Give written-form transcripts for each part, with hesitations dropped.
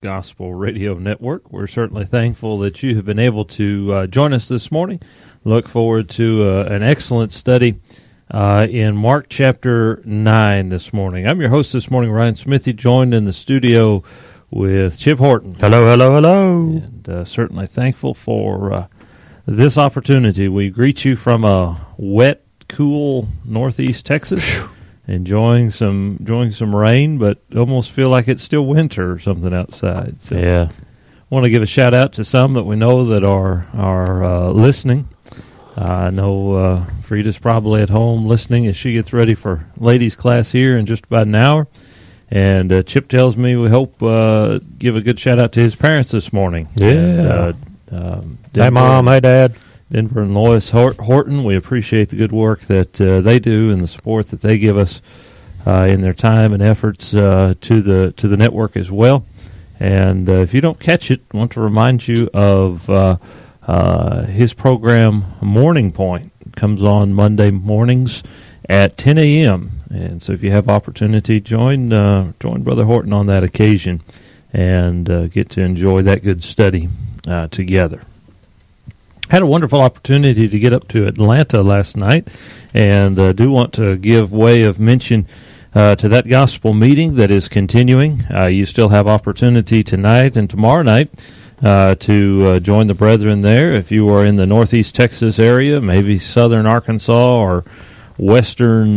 Gospel Radio Network. We're certainly thankful that you have been able to join us this morning. Look forward to an excellent study in Mark chapter 9 this morning. I'm your host this morning, Ryan Smithy, joined in the studio with Chip Horton. Hello, hello, hello. And certainly thankful for this opportunity. We greet you from a wet, cool northeast Texas. Enjoying some rain, but almost feel like it's still winter or something outside. So yeah, I want to give a shout out to some that we know that are listening. I know Frida's probably at home listening as she gets ready for ladies' class here in just about an hour. And Chip tells me we hope give a good shout out to his parents this morning. Yeah. And, hey, Mom. Hey, Dad. Denver and Lois Horton, we appreciate the good work that they do and the support that they give us in their time and efforts to the network as well. And if you don't catch it, I want to remind you of his program, Morning Point. It comes on Monday mornings at 10 a.m. And so if you have opportunity, join Brother Horton on that occasion and get to enjoy that good study together. Had a wonderful opportunity to get up to Atlanta last night, and do want to give way of mention to that gospel meeting that is continuing. You still have opportunity tonight and tomorrow night to join the brethren there. If you are in the northeast Texas area, maybe southern Arkansas or western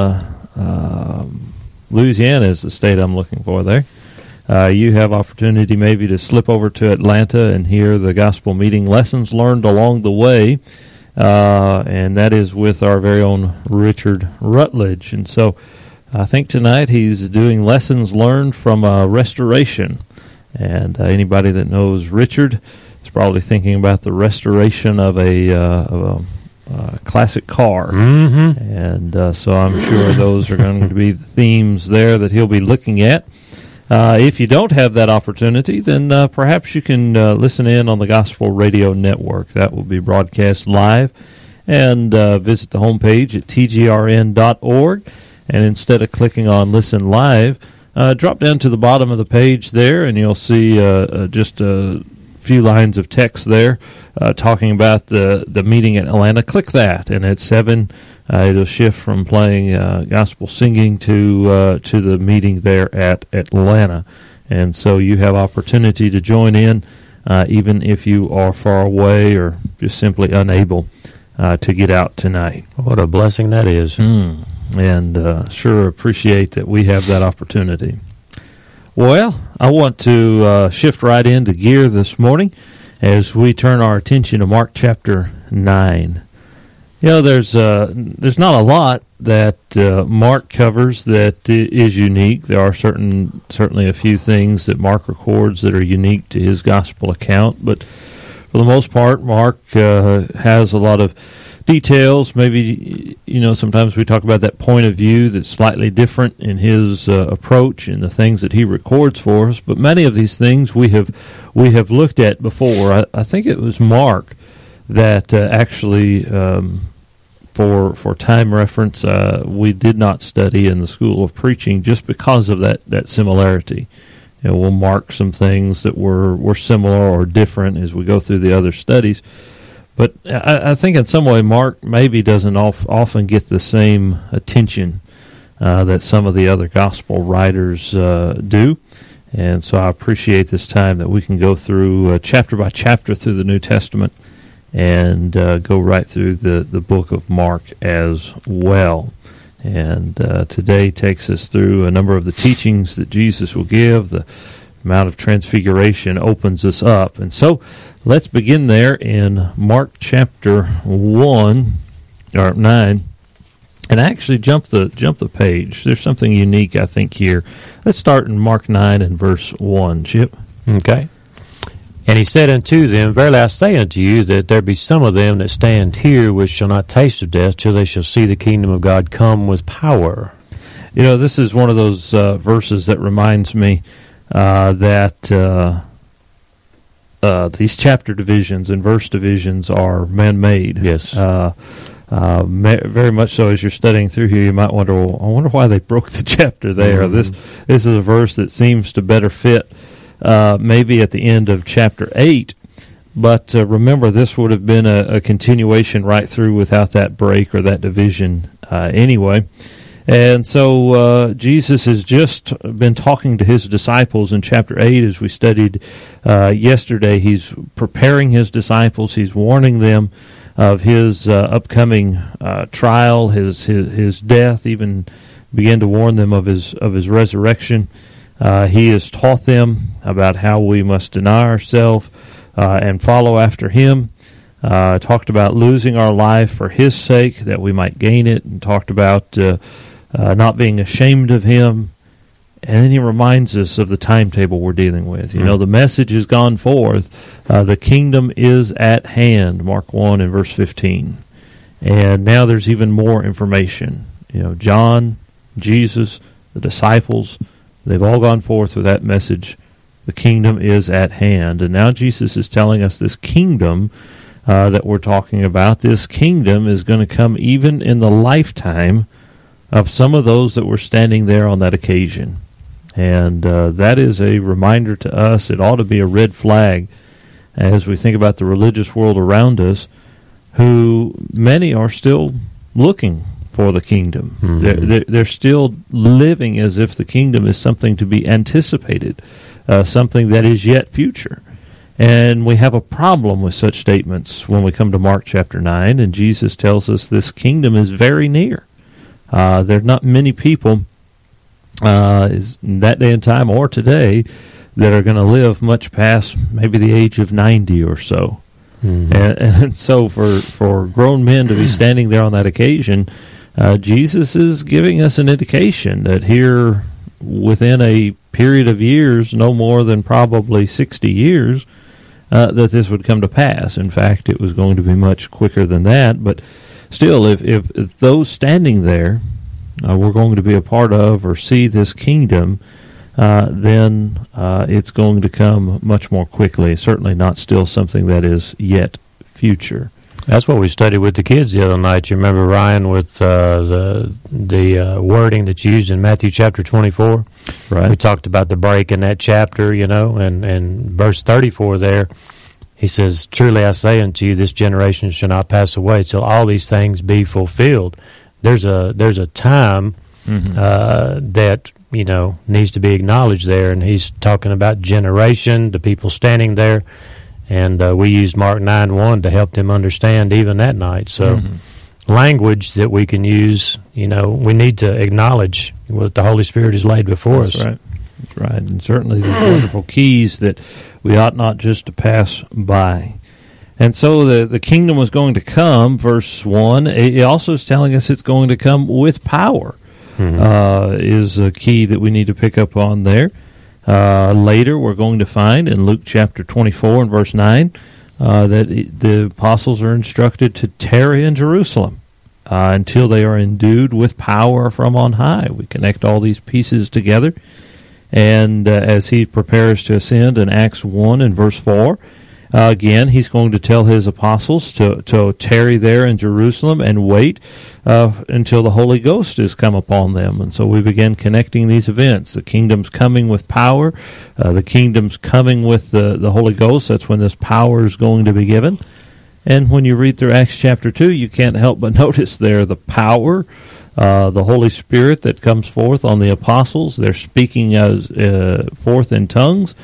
Louisiana is the state I'm looking for there. You have opportunity maybe to slip over to Atlanta and hear the gospel meeting lessons learned along the way, and that is with our very own Richard Rutledge. And so I think tonight he's doing lessons learned from restoration. And anybody that knows Richard is probably thinking about the restoration of a classic car. Mm-hmm. And so I'm sure those are going to be the themes there that he'll be looking at. If you don't have that opportunity, then perhaps you can listen in on the Gospel Radio Network. That will be broadcast live. And visit the homepage at tgrn.org. And instead of clicking on Listen Live, drop down to the bottom of the page there, and you'll see just a few lines of text there talking about the meeting in Atlanta. Click that, and at 7 it'll shift from playing gospel singing to the meeting there at Atlanta. And so you have opportunity to join in, even if you are far away or just simply unable to get out tonight. What a blessing that is. And sure appreciate that we have that opportunity. Well, I want to shift right into gear this morning as we turn our attention to Mark chapter 9. You know, there's not a lot that Mark covers that is unique. There are certainly a few things that Mark records that are unique to his gospel account, but for the most part, Mark has a lot of details. Maybe, sometimes we talk about that point of view that's slightly different in his approach and the things that he records for us, but many of these things we have looked at before. I think it was Mark that actually, for time reference, we did not study in the School of Preaching just because of that similarity. We'll mark some things that were similar or different as we go through the other studies. But I think in some way Mark maybe doesn't often get the same attention that some of the other gospel writers do. And so I appreciate this time that we can go through chapter by chapter through the New Testament and go right through the book of Mark as well. And today takes us through a number of the teachings that Jesus will give. The Mount of Transfiguration opens us up. And so let's begin there in Mark chapter 9, and actually jump the page. There's something unique, I think, here. Let's start in Mark 9 and verse 1, Chip. Okay. And he said unto them, Verily I say unto you, that there be some of them that stand here which shall not taste of death till they shall see the kingdom of God come with power. This is one of those verses that reminds me that these chapter divisions and verse divisions are man-made. Yes. Very much so. As you're studying through here, you might wonder, well, I wonder why they broke the chapter there. Mm-hmm. This is a verse that seems to better fit maybe at the end of chapter 8. But remember, this would have been a continuation right through without that break or that division anyway. And so Jesus has just been talking to his disciples in chapter 8 as we studied yesterday. He's preparing his disciples. He's warning them of his upcoming trial, his death, even began to warn them of his resurrection. He has taught them about how we must deny ourselves and follow after him. Talked about losing our life for his sake, that we might gain it, and talked about not being ashamed of him. And then he reminds us of the timetable we're dealing with. You know, the message has gone forth. The kingdom is at hand, Mark 1 and verse 15. And now there's even more information. You know, John, Jesus, the disciples, they've all gone forth with that message. The kingdom is at hand. And now Jesus is telling us this kingdom that we're talking about, this kingdom is going to come even in the lifetime of some of those that were standing there on that occasion. And that is a reminder to us. It ought to be a red flag as we think about the religious world around us, who many are still looking for the kingdom. Mm-hmm. They're still living as if the kingdom is something to be anticipated, something that is yet future. And we have a problem with such statements when we come to Mark chapter 9, and Jesus tells us this kingdom is very near. There are not many people in that day and time or today that are going to live much past maybe the age of 90 or so. Mm-hmm. And so for grown men to be standing there on that occasion, Jesus is giving us an indication that here within a period of years, no more than probably 60 years, that this would come to pass. In fact, it was going to be much quicker than that, but still, if those standing there were going to be a part of or see this kingdom, then it's going to come much more quickly. Certainly not still something that is yet future. That's what we studied with the kids the other night. You remember, Ryan, with the wording that's used in Matthew chapter 24? Right. We talked about the break in that chapter, you know, and verse 34 there, he says, "Truly I say unto you, this generation shall not pass away till all these things be fulfilled." There's a time that, you know, needs to be acknowledged there, and he's talking about generation, the people standing there. And we used Mark 9:1 to help them understand even that night. So language that we can use, you know, we need to acknowledge what the Holy Spirit has laid before us. Right. That's right. And certainly these wonderful keys that we ought not just to pass by. And so the kingdom was going to come, verse 1. It also is telling us it's going to come with power, is a key that we need to pick up on there. Later, we're going to find in Luke chapter 24 and verse 9 that the apostles are instructed to tarry in Jerusalem until they are endued with power from on high. We connect all these pieces together. And as he prepares to ascend in Acts 1 and verse 4, again, he's going to tell his apostles to tarry there in Jerusalem and wait until the Holy Ghost has come upon them. And so we begin connecting these events. The kingdom's coming with power. The kingdom's coming with the Holy Ghost. That's when this power is going to be given. And when you read through Acts chapter 2, you can't help but notice there the power, the Holy Spirit that comes forth on the apostles. They're speaking as forth in tongues.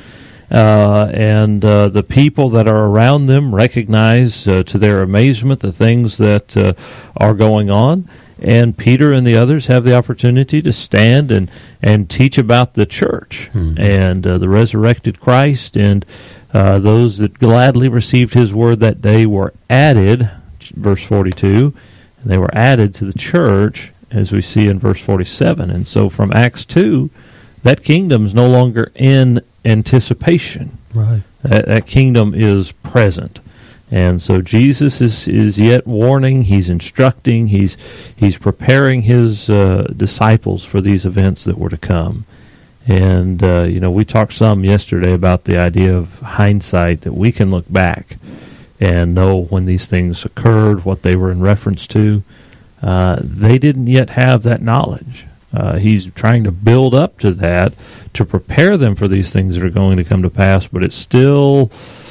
And the people that are around them recognize to their amazement the things that are going on. And Peter and the others have the opportunity to stand and teach about the church and the resurrected Christ. And those that gladly received his word that day were added, verse 42, and they were added to the church, as we see in verse 47. And so from Acts 2, that kingdom's no longer in anticipation. Right. That kingdom is present. And so Jesus is yet warning, he's instructing, he's preparing his disciples for these events that were to come. And, you know, we talked some yesterday about the idea of hindsight, that we can look back and know when these things occurred, what they were in reference to. They didn't yet have that knowledge. He's trying to build up to that, to prepare them for these things that are going to come to pass, but it's still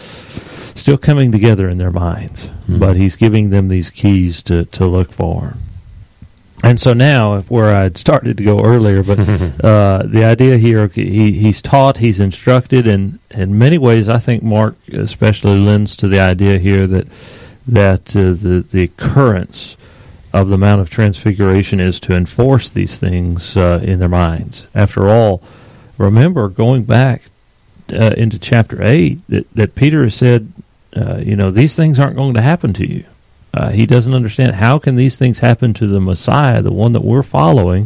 coming together in their minds. Mm-hmm. But he's giving them these keys to look for. And so now, where I'd started to go earlier, but the idea here, he's taught, he's instructed, and in many ways, I think Mark especially lends to the idea here that the occurrence of the Mount of Transfiguration is to enforce these things in their minds. After all, remember, going back into chapter 8, that Peter has said, these things aren't going to happen to you. He doesn't understand, how can these things happen to the Messiah, the one that we're following,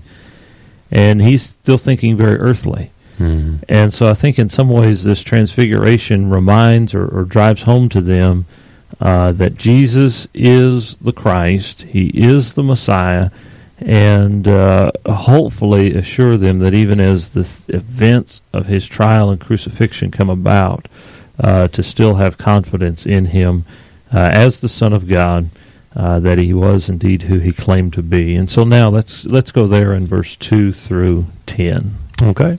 and he's still thinking very earthly. Mm-hmm. And so I think in some ways this transfiguration reminds or drives home to them that Jesus is the Christ, he is the Messiah, and hopefully assure them that even as the events of his trial and crucifixion come about, to still have confidence in him as the Son of God, that he was indeed who he claimed to be. And so now let's go there in verse 2 through 10. Okay.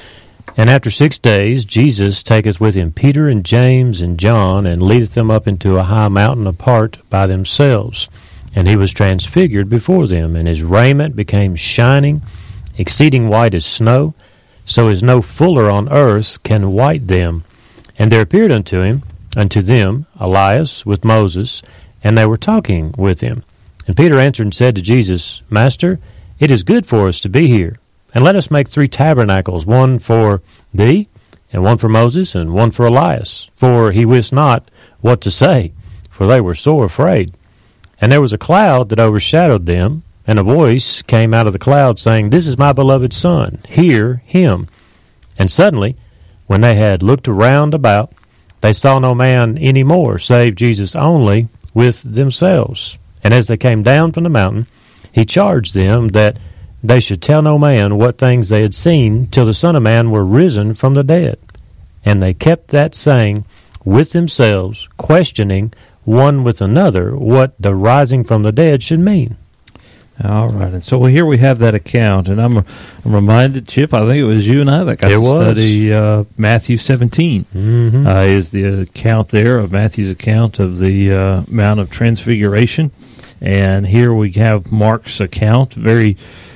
And after 6 days, Jesus taketh with him Peter and James and John, and leadeth them up into a high mountain apart by themselves. And he was transfigured before them, and his raiment became shining, exceeding white as snow, so as no fuller on earth can white them. And there appeared unto them Elias with Moses, and they were talking with him. And Peter answered and said to Jesus, Master, it is good for us to be here. And let us make 3 tabernacles, one for thee, and one for Moses, and one for Elias. For he wist not what to say, for they were sore afraid. And there was a cloud that overshadowed them, and a voice came out of the cloud, saying, This is my beloved Son, hear him. And suddenly, when they had looked around about, they saw no man any more, save Jesus only, with themselves. And as they came down from the mountain, he charged them that they should tell no man what things they had seen till the Son of Man were risen from the dead. And they kept that saying with themselves, questioning one with another what the rising from the dead should mean. All right, and so here we have that account, and I'm reminded, Chip, I think it was you and I that got to study Matthew 17. Mm-hmm. Is the account there of Matthew's account of the Mount of Transfiguration, and here we have Mark's account, very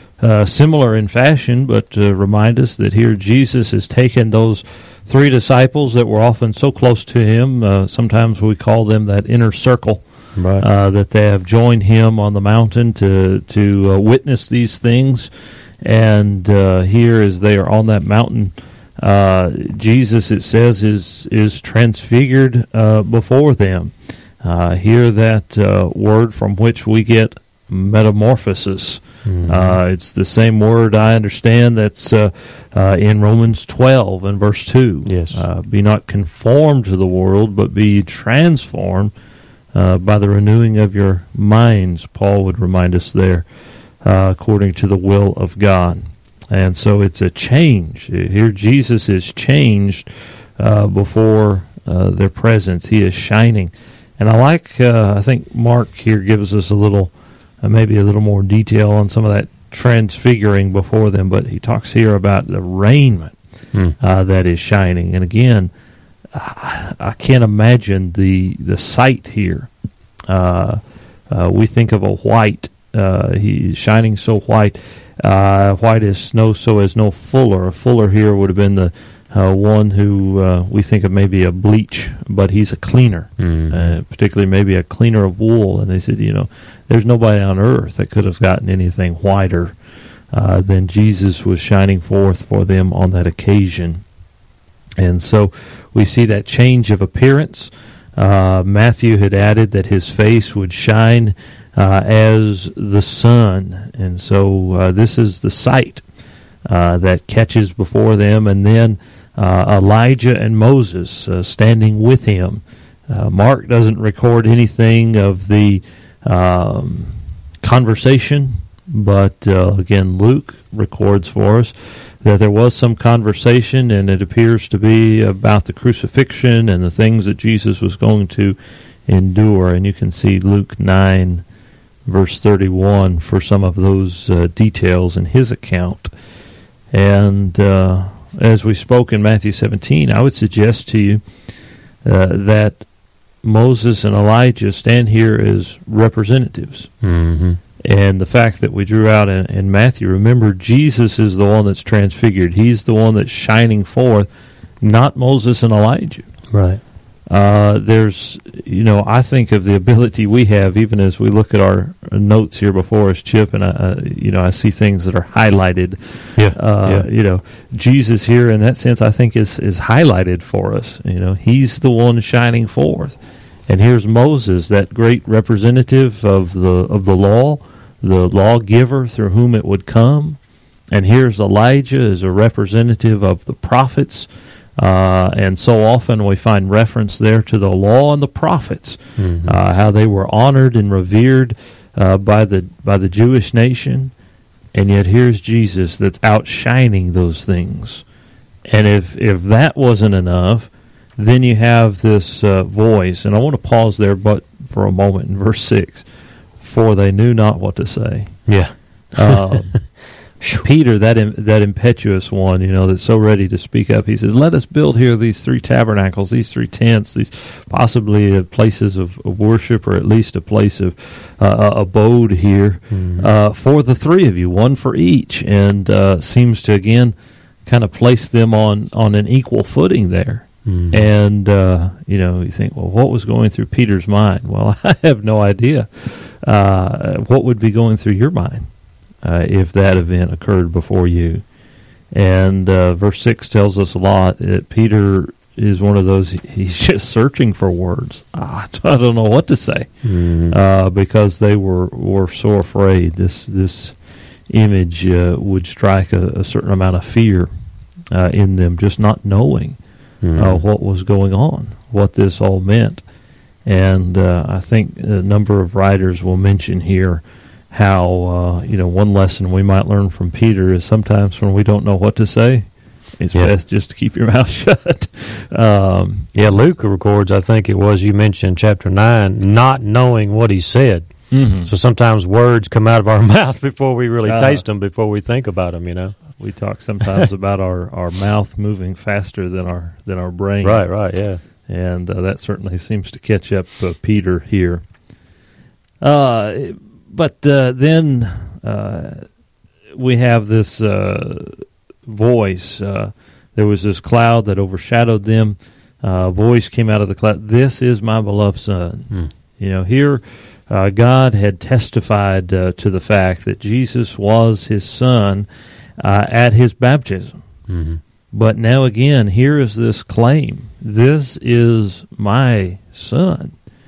similar in fashion, but remind us that here Jesus has taken those 3 disciples that were often so close to him. Sometimes we call them that inner circle. Right. That they have joined him on the mountain to witness these things. And here, as they are on that mountain, Jesus, it says, is transfigured before them. Here, that word from which we get metamorphosis. Mm-hmm. It's the same word, I understand, that's in Romans 12 and verse 2. Yes. Be not conformed to the world, but be transformed by the renewing of your minds, Paul would remind us there, according to the will of God. And so it's a change. Here Jesus is changed before their presence. He is shining. And I think Mark here gives us maybe a little more detail on some of that transfiguring before them, but he talks here about the raiment that is shining. And again, I can't imagine the sight here. We think of a white, he's shining so white, white as snow, so as no fuller. A fuller here would have been the one who we think of maybe a bleach, but he's a cleaner, particularly maybe a cleaner of wool. And they said, there's nobody on earth that could have gotten anything whiter than Jesus was shining forth for them on that occasion. And so we see that change of appearance. Matthew had added that his face would shine as the sun. And so this is the sight that catches before them. And then Elijah and Moses standing with him. Mark doesn't record anything of the conversation, but again, Luke records for us that there was some conversation, and it appears to be about the crucifixion and the things that Jesus was going to endure. And you can see Luke 9, verse 31 for some of those details in his account. And as we spoke in Matthew 17, I would suggest to you that Moses and Elijah stand here as representatives. Mm-hmm. And the fact that we drew out in Matthew, remember, Jesus is the one that's transfigured. He's the one that's shining forth, not Moses and Elijah. Right. There's, I think of the ability we have, even as we look at our notes here before us, Chip, and I see things that are highlighted. Yeah. Jesus here, in that sense, I think is highlighted for us. He's the one shining forth, and here's Moses, that great representative of the law, the lawgiver through whom it would come, and here's Elijah as a representative of the prophets. And so often we find reference there to the law and the prophets, mm-hmm. How they were honored and revered by the Jewish nation, and yet here's Jesus that's outshining those things. And if that wasn't enough, then you have this voice, and I want to pause there, but for a moment in verse 6, for they knew not what to say. Yeah. Peter, that impetuous one, that's so ready to speak up, he says, let us build here these 3 tabernacles, these 3 tents, these possibly places of worship, or at least a place of abode here, for the 3 of you, one for each, and seems to, again, kind of place them on an equal footing there. Mm-hmm. And, you think, well, what was going through Peter's mind? Well, I have no idea. What would be going through your mind? If that event occurred before you. And verse 6 tells us a lot that Peter is one of those, he's just searching for words. I don't know what to say, because they were so afraid. This image would strike a certain amount of fear in them, just not knowing what was going on, what this all meant. And I think a number of writers will mention here how, one lesson we might learn from Peter is sometimes when we don't know what to say, it's best just to keep your mouth shut. Luke records, I think it was, you mentioned chapter 9, not knowing what he said. Mm-hmm. So sometimes words come out of our mouth before we really taste them, before we think about them, We talk sometimes about our mouth moving faster than our brain. Right, yeah. And that certainly seems to catch up Peter here. But then we have this voice. There was this cloud that overshadowed them. Voice came out of the cloud. This is my beloved Son. Here God had testified to the fact that Jesus was his Son at his baptism. Mm-hmm. But now again, here is this claim. This is my Son.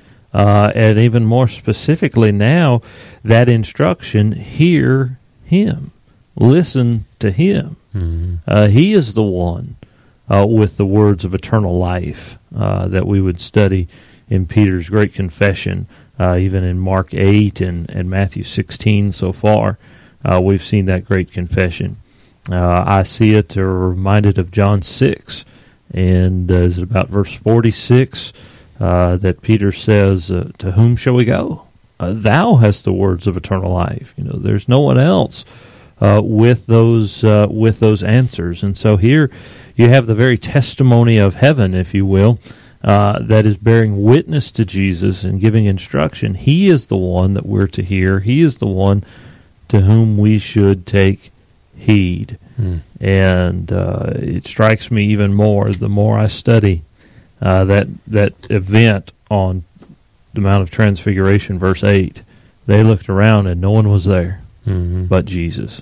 And even more specifically now, that instruction, hear him. Listen to him. Mm-hmm. He is the one with the words of eternal life that we would study in Peter's great confession, even in Mark 8 and Matthew 16 so far. We've seen that great confession. I see it reminded of John 6, and is it about verse 46? That Peter says, to whom shall we go? Thou hast the words of eternal life. There's no one else with those answers. And so here you have the very testimony of heaven, if you will, that is bearing witness to Jesus and giving instruction. He is the one that we're to hear. He is the one to whom we should take heed. And it strikes me even more the more I study that event on the Mount of Transfiguration, verse 8. They looked around and no one was there but Jesus.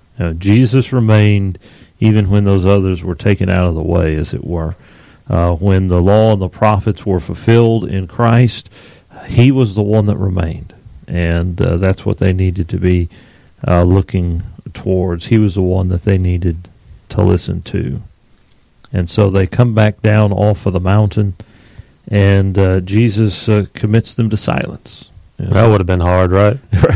Jesus remained even when those others were taken out of the way, as it were. When the law and the prophets were fulfilled in Christ, he was the one that remained. And that's what they needed to be looking towards. He was the one that they needed to listen to. And so they come back down off of the mountain, and Jesus commits them to silence. That would have been hard, right?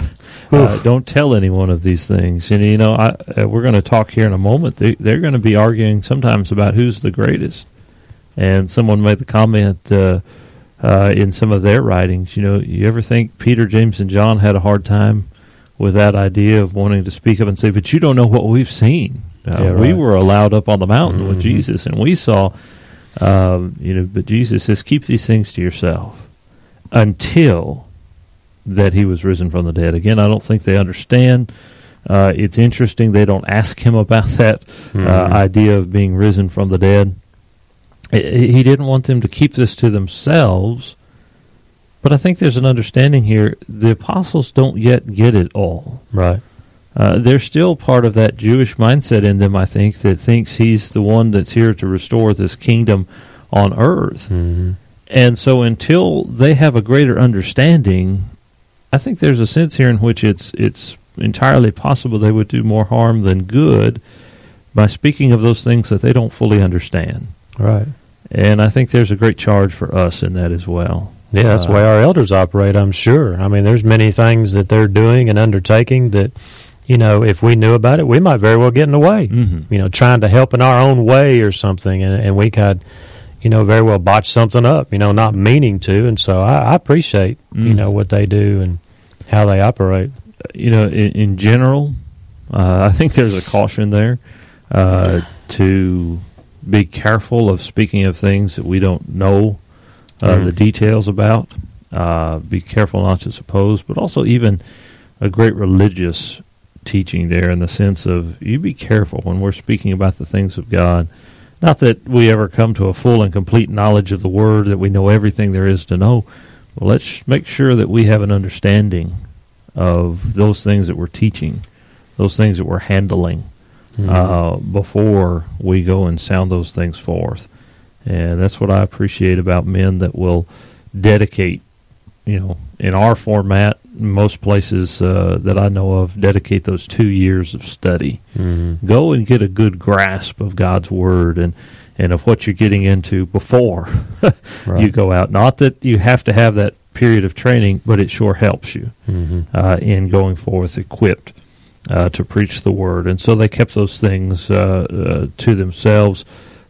Don't tell anyone of these things. And we're going to talk here in a moment. They're going to be arguing sometimes about who's the greatest. And someone made the comment, in some of their writings. You ever think Peter, James, and John had a hard time with that idea of wanting to speak up and say, but you don't know what we've seen. We were allowed up on the mountain with Jesus, and we saw, but Jesus says, keep these things to yourself until that he was risen from the dead. Again, I don't think they understand. It's interesting they don't ask him about that idea of being risen from the dead. He didn't want them to keep this to themselves, but I think there's an understanding here. The apostles don't yet get it all. Right. They're still part of that Jewish mindset in them, I think, that thinks he's the one that's here to restore this kingdom on earth. Mm-hmm. And so until they have a greater understanding, I think there's a sense here in which it's entirely possible they would do more harm than good by speaking of those things that they don't fully understand. Right. And I think there's a great charge for us in that as well. Yeah, that's the way our elders operate, I'm sure. I mean, there's many things that they're doing and undertaking that, if we knew about it, we might very well get in the way. Mm-hmm. Trying to help in our own way or something, and we could, very well botch something up, not meaning to. And so I appreciate, what they do and how they operate. In general, I think there's a caution there to be careful of speaking of things that we don't know the details about. Be careful not to suppose, but also even a great religious teaching there in the sense of you be careful when we're speaking about the things of God. Not that we ever come to a full and complete knowledge of the Word, that we know everything there is to know. Well, let's make sure that we have an understanding of those things that we're teaching, those things that we're handling, before we go and sound those things forth. And that's what I appreciate about men that will dedicate, in our format, most places that I know of, dedicate those 2 years of study. Mm-hmm. Go and get a good grasp of God's Word and of what you're getting into before you go out. Not that you have to have that period of training, but it sure helps you in going forth equipped to preach the Word. And so they kept those things to themselves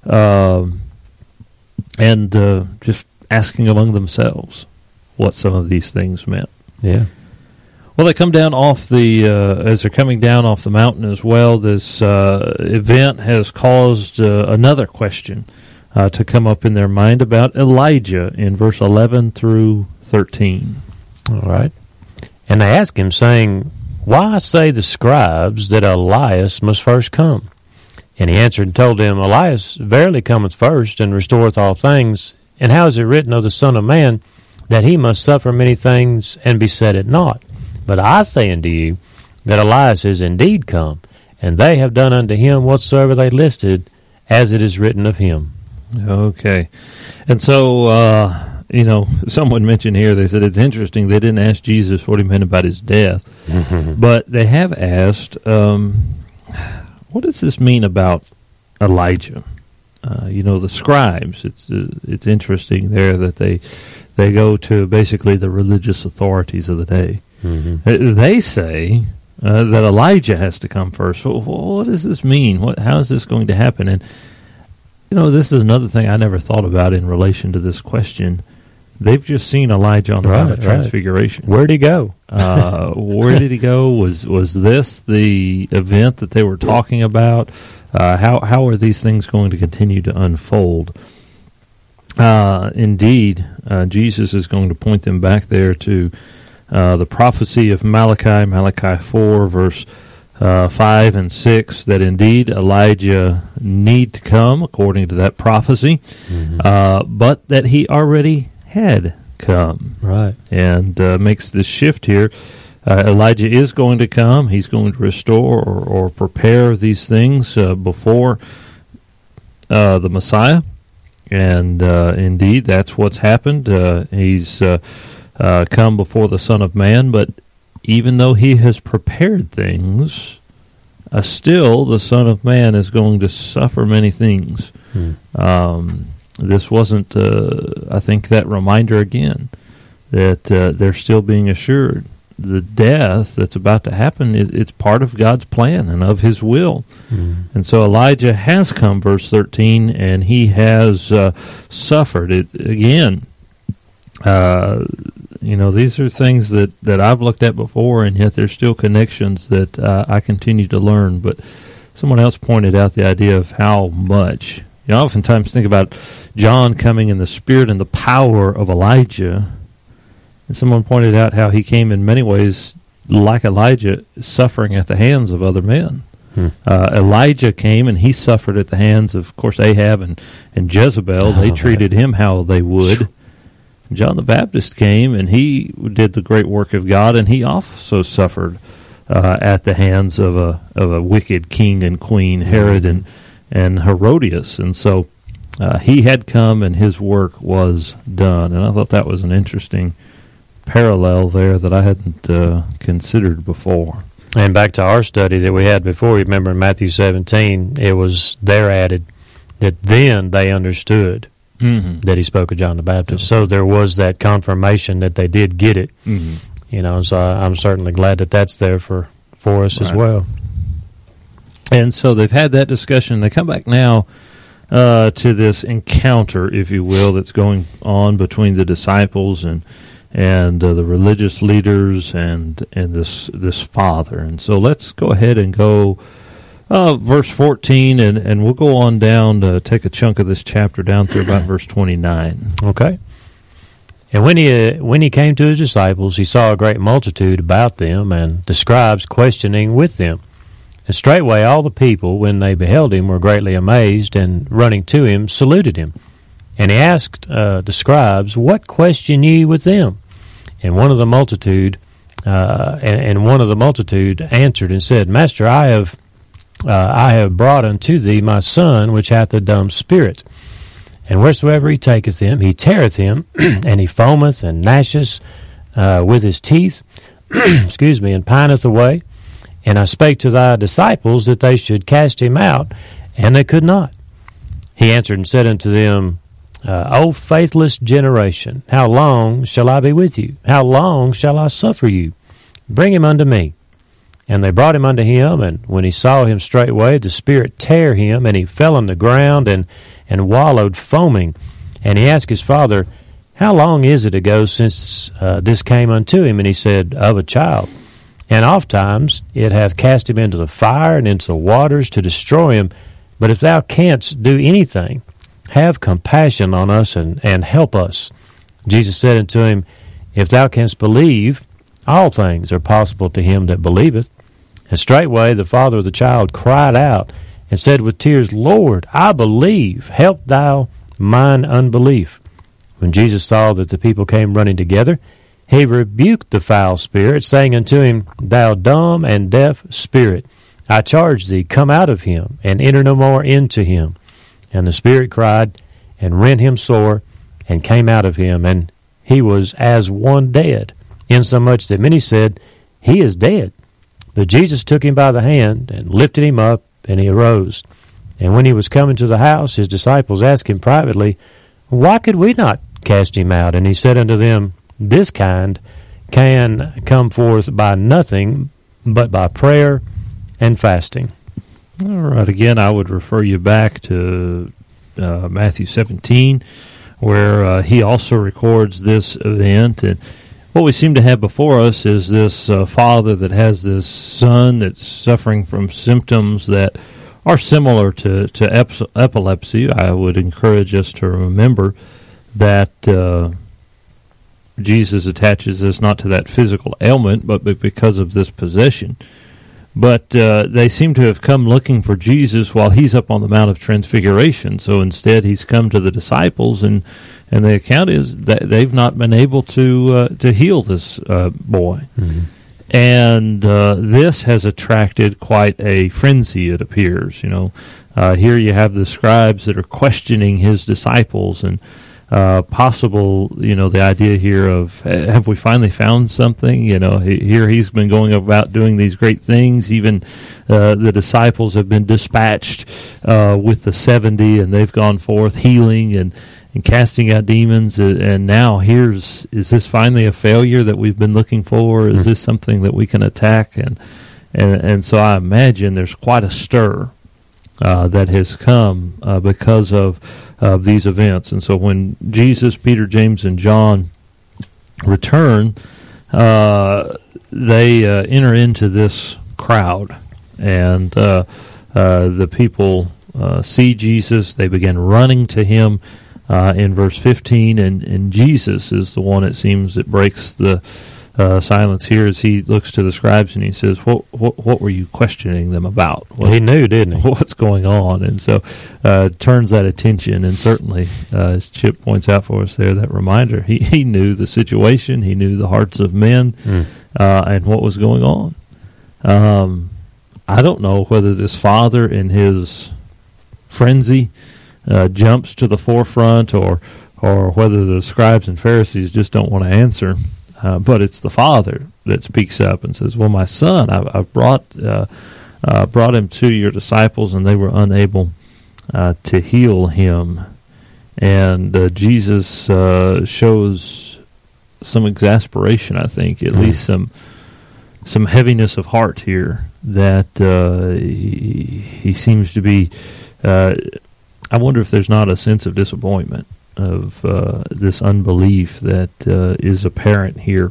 and just asking among themselves what some of these things meant. Yeah. Well, they come down off as they're coming down off the mountain as well, this event has caused another question to come up in their mind about Elijah in verse 11 through 13. All right. And they ask him, saying, Why say the scribes that Elias must first come? And he answered and told them, Elias verily cometh first, and restoreth all things. And how is it written of the Son of Man, that he must suffer many things, and be set at naught? But I say unto you, that Elias is indeed come, and they have done unto him whatsoever they listed, as it is written of him. Okay. And so, someone mentioned here, they said it's interesting, they didn't ask Jesus what he meant about his death, but they have asked, what does this mean about Elijah? The scribes, it's interesting there that they go to basically the religious authorities of the day. Mm-hmm. They say that Elijah has to come first. Well, what does this mean? How is this going to happen? And, this is another thing I never thought about in relation to this question. They've just seen Elijah on the Mount of Transfiguration. Where'd he go? Where did he go? Was this the event that they were talking about? How are these things going to continue to unfold? Indeed, Jesus is going to point them back there to the prophecy of Malachi 4, verse 5 and 6, that indeed Elijah need to come according to that prophecy, but that he already had come. Right. And makes this shift here. Elijah is going to come. He's going to restore or prepare these things before the Messiah. And indeed, that's what's happened. He's come before the Son of Man, but even though he has prepared things, still the Son of Man is going to suffer many things. This wasn't, I think, that reminder again that they're still being assured. The death that's about to happen, it's part of God's plan and of his will. And so Elijah has come, verse 13, and he has suffered. It again, These are things that I've looked at before, and yet there's still connections that I continue to learn. But someone else pointed out the idea of how much. I oftentimes think about John coming in the spirit and the power of Elijah, and someone pointed out how he came in many ways like Elijah, suffering at the hands of other men. Elijah came and he suffered at the hands of course, Ahab and Jezebel. They treated him how they would. John the Baptist came and he did the great work of God, and he also suffered at the hands of a wicked king and queen, Herod and Herodias. And so he had come and his work was done. And I thought that was an interesting parallel there that I hadn't considered before. And back to our study that we had before, remember in Matthew 17, it was there added that then they understood that he spoke of John the Baptist. So there was that confirmation that they did get it. And so I'm certainly glad that that's there for us as well. And so they've had that discussion. They come back now to this encounter, if you will, that's going on between the disciples and the religious leaders and this father. And so let's go ahead and go verse 14, and we'll go on down to take a chunk of this chapter down through about verse 29. Okay. And when he came to his disciples, he saw a great multitude about them, and the scribes questioning with them. And straightway all the people, when they beheld him, were greatly amazed, and running to him, saluted him. And he asked the scribes, What question ye with them? And one of the multitude, answered and said, Master, I have brought unto thee my son, which hath a dumb spirit. And wheresoever he taketh him, he teareth him, and he foameth and gnasheth with his teeth, and pineth away. And I spake to thy disciples that they should cast him out, and they could not. He answered and said unto them, O faithless generation, how long shall I be with you? How long shall I suffer you? Bring him unto me. And they brought him unto him, and when he saw him straightway, the spirit tare him, and he fell on the ground and wallowed foaming. And he asked his father, How long is it ago since this came unto him? And he said, Of a child. And ofttimes it hath cast him into the fire and into the waters to destroy him. But if thou canst do anything, have compassion on us and help us. Jesus said unto him, If thou canst believe, all things are possible to him that believeth. And straightway the father of the child cried out and said with tears, Lord, I believe, help thou mine unbelief. When Jesus saw that the people came running together, he rebuked the foul spirit, saying unto him, Thou dumb and deaf spirit, I charge thee, come out of him, and enter no more into him. And the spirit cried, and rent him sore, and came out of him, and he was as one dead, insomuch that many said, He is dead. But Jesus took him by the hand, and lifted him up, and he arose. And when he was coming to the house, his disciples asked him privately, Why could we not cast him out? And he said unto them, This kind can come forth by nothing but by prayer and fasting. All right, again, I would refer you back to Matthew 17, where he also records this event. And what we seem to have before us is this father that has this son that's suffering from symptoms that are similar to epilepsy. I would encourage us to remember that Jesus attaches this not to that physical ailment, but because of this possession. But they seem to have come looking for Jesus while he's up on the Mount of Transfiguration. So instead, he's come to the disciples, and the account is that they've not been able to heal this boy. Mm-hmm. And this has attracted quite a frenzy, it appears. Here you have the scribes that are questioning his disciples, and possible, the idea here of, have we finally found something? Here he's been going about doing these great things. Even the disciples have been dispatched with the 70, and they've gone forth healing and casting out demons. And now is this finally a failure that we've been looking for? Is this something that we can attack? And so I imagine there's quite a stir that has come because of these events. And so when Jesus, Peter, James, and John return, they enter into this crowd, and the people see Jesus. They begin running to him in verse 15, and Jesus is the one, it seems, that breaks the silence here as he looks to the scribes and he says, what were you questioning them about? He knew, didn't he? What's going on? And so turns that attention, and certainly, as Chip points out for us there, that reminder, he knew the situation, he knew the hearts of men, and what was going on. I don't know whether this father in his frenzy jumps to the forefront, or whether the scribes and Pharisees just don't want to answer. But it's the father that speaks up and says, "Well, my son, I've brought him to your disciples, and they were unable to heal him." And Jesus shows some exasperation, I think, at least some heaviness of heart here, that he seems to be. I wonder if there's not a sense of disappointment, of this unbelief that is apparent here.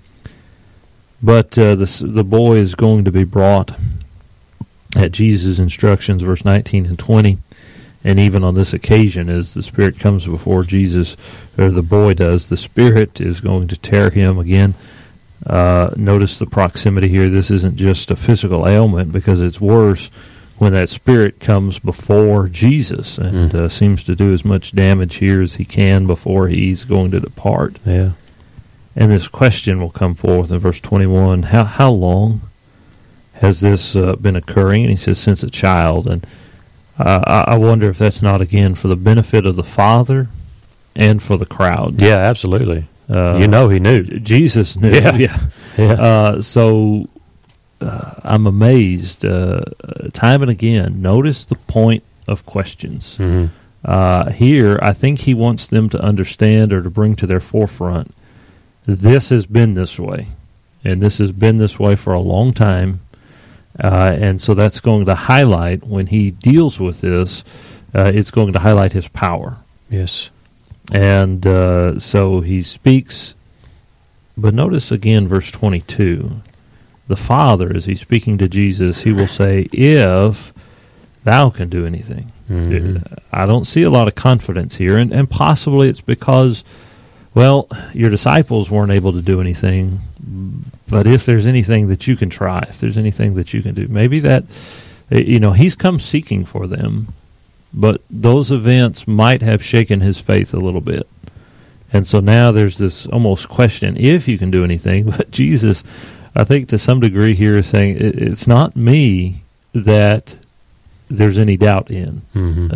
But the boy is going to be brought at Jesus' instructions, verse 19 and 20, and even on this occasion, as the Spirit comes before Jesus, or the boy does, the Spirit is going to tear him again. Notice the proximity here. This isn't just a physical ailment, because it's worse when that Spirit comes before Jesus and seems to do as much damage here as he can before he's going to depart. Yeah. And this question will come forth in verse 21. How long has this been occurring? And he says, since a child. And I wonder if that's not, again, for the benefit of the Father and for the crowd. Yeah, absolutely. He knew. Jesus knew. Yeah. So I'm amazed time and again. Notice the point of questions. Here, I think he wants them to understand, or to bring to their forefront, this has been this way, and this has been this way for a long time, and so that's going to highlight, when he deals with this, it's going to highlight his power. Yes. And so he speaks, but notice again verse 22. The Father, as he's speaking to Jesus, he will say, if thou can do anything. I don't see a lot of confidence here, and possibly it's because, well, your disciples weren't able to do anything, but if there's anything that you can try, if there's anything that you can do, maybe that, he's come seeking for them, but those events might have shaken his faith a little bit. And so now there's this almost question, if you can do anything, but Jesus, I think to some degree here, is saying, it's not me that there's any doubt in.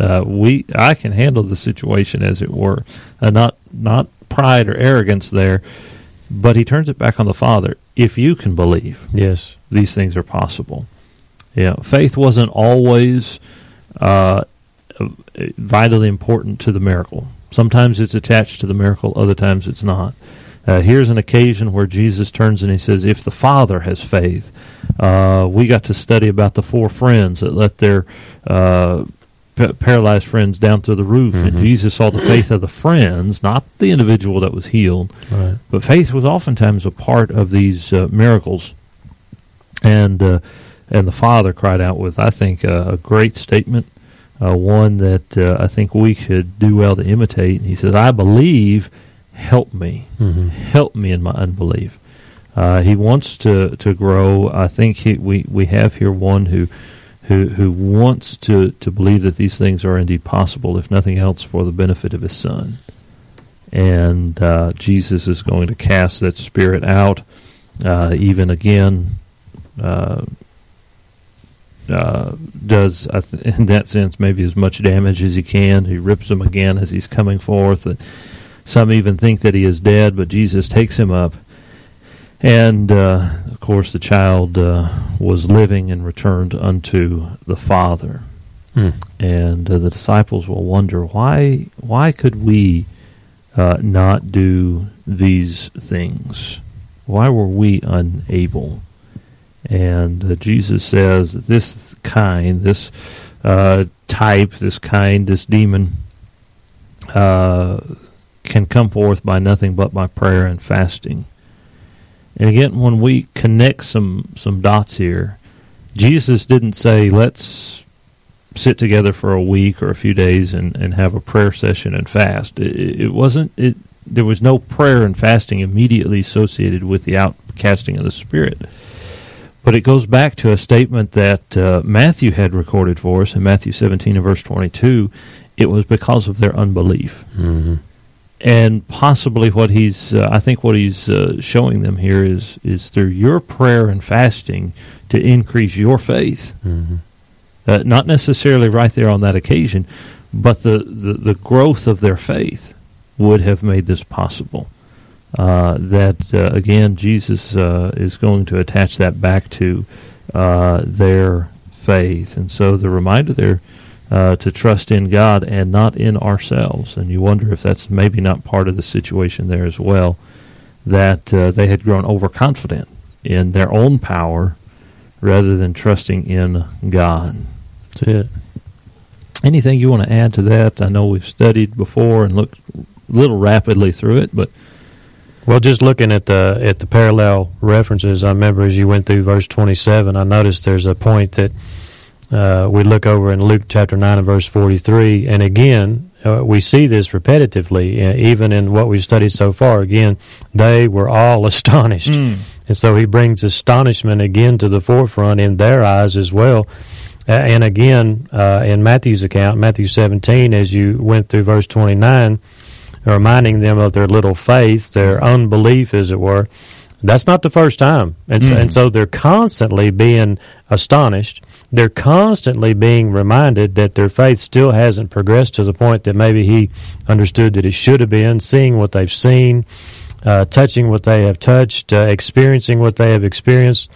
I can handle the situation, as it were. Not pride or arrogance there, but he turns it back on the Father. If you can believe, yes, these things are possible. Faith wasn't always vitally important to the miracle. Sometimes it's attached to the miracle, other times it's not. Here's an occasion where Jesus turns and he says, if the Father has faith. We got to study about the 4 friends that let their paralyzed friends down through the roof, and Jesus saw the faith of the friends, not the individual that was healed. Right. But faith was oftentimes a part of these miracles. And the Father cried out with, I think, a great statement, one that I think we could do well to imitate. And he says, I believe, help me. Help me in my unbelief. He wants to grow. I think we have here one who wants to believe that these things are indeed possible, if nothing else for the benefit of his son. And Jesus is going to cast that spirit out, even again, does, in that sense, maybe as much damage as he can. He rips him again as he's coming forth. And some even think that he is dead, but Jesus takes him up. And, of course, the child was living and returned unto the Father. And the disciples will wonder, why could we not do these things? Why were we unable? And Jesus says that this kind, this type, this kind, this demon can come forth by nothing but by prayer and fasting. And again, when we connect some dots here, Jesus didn't say, let's sit together for a week or a few days and have a prayer session and fast. There was no prayer and fasting immediately associated with the outcasting of the Spirit. But it goes back to a statement that Matthew had recorded for us in Matthew 17 and verse 22. It was because of their unbelief. Mm-hmm. And possibly what he's showing them here is through your prayer and fasting to increase your faith. Mm-hmm. Not necessarily right there on that occasion, but the growth of their faith would have made this possible. Again, Jesus is going to attach that back to their faith. And so the reminder there to trust in God and not in ourselves. And you wonder if that's maybe not part of the situation there as well, that they had grown overconfident in their own power rather than trusting in God. That's it. Anything you want to add to that? I know we've studied before and looked a little rapidly through it, but well, just looking at the parallel references, I remember as you went through verse 27, I noticed there's a point that we look over in Luke chapter 9 and verse 43, and again, we see this repetitively, even in what we've studied so far. Again, they were all astonished. And so he brings astonishment again to the forefront in their eyes as well. And again, in Matthew's account, Matthew 17, as you went through verse 29, reminding them of their little faith, their unbelief, as it were, that's not the first time. And so they're constantly being astonished. They're constantly being reminded that their faith still hasn't progressed to the point that maybe he understood that it should have been, seeing what they've seen, touching what they have touched, experiencing what they have experienced.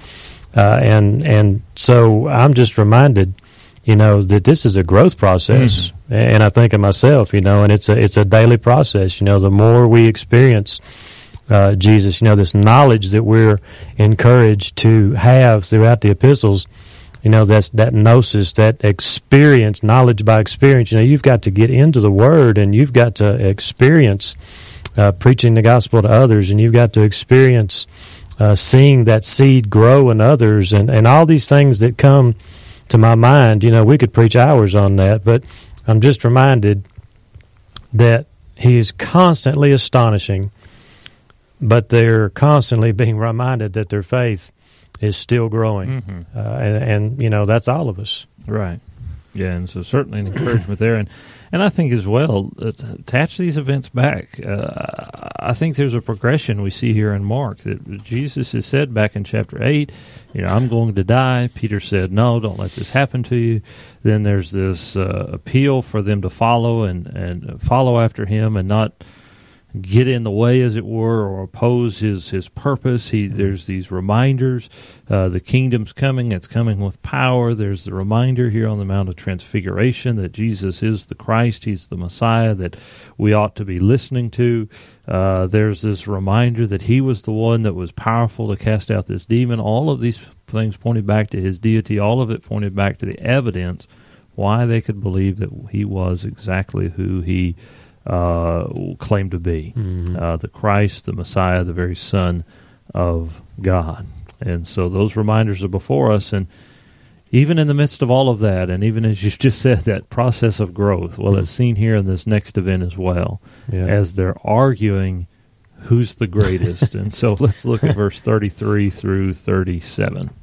And so I'm just reminded, that this is a growth process. And I think of myself, and it's a daily process. The more we experience Jesus, this knowledge that we're encouraged to have throughout the epistles, that's that gnosis, that experience, knowledge by experience. You've got to get into the Word, and you've got to experience preaching the gospel to others, and you've got to experience seeing that seed grow in others, and all these things that come to my mind. We could preach hours on that, but I'm just reminded that he is constantly astonishing, but they're constantly being reminded that their faith is still growing. And that's all of us. Right. Yeah, and so certainly an encouragement there. And I think as well, attach these events back. I think there's a progression we see here in Mark that Jesus has said back in chapter 8, I'm going to die. Peter said, no, don't let this happen to you. Then there's this appeal for them to follow and follow after him and not get in the way, as it were, or oppose his purpose. There's these reminders. The kingdom's coming. It's coming with power. There's the reminder here on the Mount of Transfiguration that Jesus is the Christ. He's the Messiah that we ought to be listening to. There's this reminder that he was the one that was powerful to cast out this demon. All of these things pointed back to his deity. All of it pointed back to the evidence why they could believe that he was exactly who he claimed to be, the Christ, the Messiah, the very Son of God. And so those reminders are before us, and even in the midst of all of that, and even as you just said, that process of growth, well, it's seen here in this next event as well, as they're arguing who's the greatest. And so let's look at verse 33 through 37.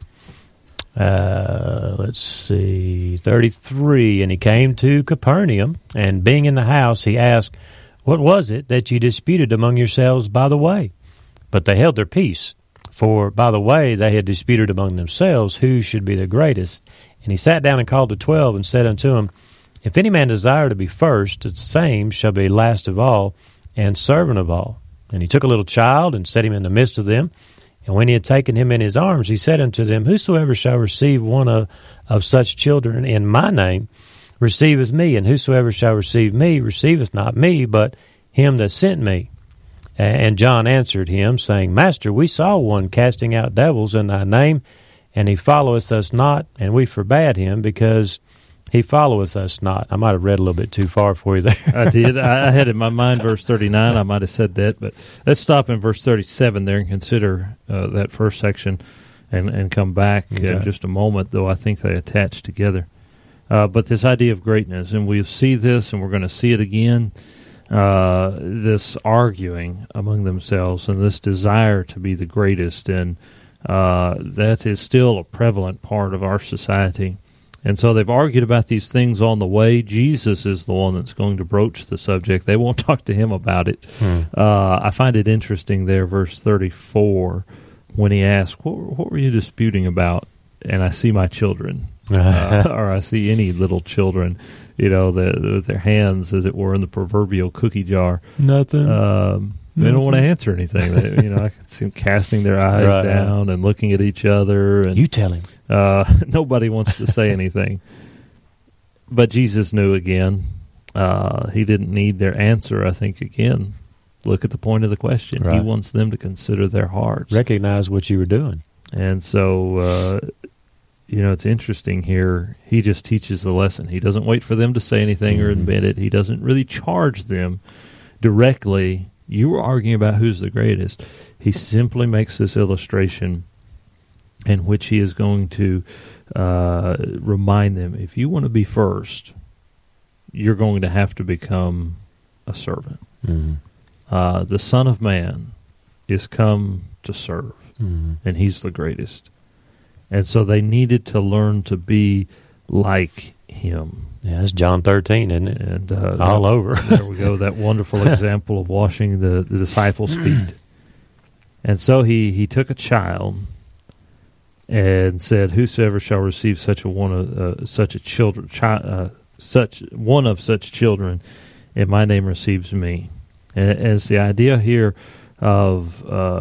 Let's see, 33, and he came to Capernaum, and being in the house, he asked, what was it that you disputed among yourselves by the way? But they held their peace, for by the way they had disputed among themselves who should be the greatest. And he sat down and called the 12, and said unto them, if any man desire to be first, the same shall be last of all, and servant of all. And he took a little child, and set him in the midst of them. And when he had taken him in his arms, he said unto them, whosoever shall receive one of such children in my name receiveth me, and whosoever shall receive me receiveth not me, but him that sent me. And John answered him, saying, Master, we saw one casting out devils in thy name, and he followeth us not, and we forbade him, because He followeth us not. I might have read a little bit too far for you there. I did. I had in my mind verse 39. I might have said that, but let's stop in verse 37 there and consider that first section and come back in just a moment, though I think they attach together. But this idea of greatness, and we'll see this, and we're going to see it again, this arguing among themselves and this desire to be the greatest, and that is still a prevalent part of our society. And so they've argued about these things on the way. Jesus is the one that's going to broach the subject. They won't talk to him about it. I find it interesting there, verse 34, when he asks, what were you disputing about? And I see my children, or I see any little children, with their hands, as it were, in the proverbial cookie jar. Nothing. They don't want to answer anything. I can see them casting their eyes down and looking at each other. And you tell him. Nobody wants to say anything. But Jesus knew again. He didn't need their answer, I think, again. Look at the point of the question. Right. He wants them to consider their hearts. Recognize what you were doing. And so, it's interesting here. He just teaches the lesson. He doesn't wait for them to say anything or admit it. He doesn't really charge them directly. You were arguing about who's the greatest. He simply makes this illustration in which he is going to remind them, if you want to be first, you're going to have to become a servant. The Son of Man is come to serve, and he's the greatest. And so they needed to learn to be like him. Yeah, that's John 13, isn't it? And all over. There we go, that wonderful example of washing the disciples' feet. And so he took a child and said, "Whosoever shall receive such one of such children, in my name receives me." And it's the idea here of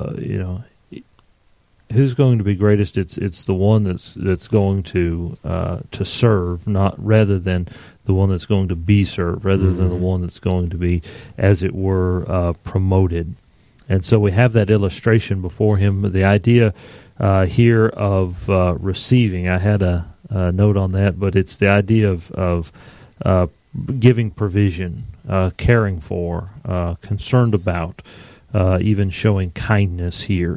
who's going to be greatest. It's the one that's going to serve, not rather than the one that's going to be served, rather than the one that's going to be, as it were, promoted. And so we have that illustration before him. The idea here of receiving. I had a note on that, but it's the idea of giving provision, caring for, concerned about. Even showing kindness here.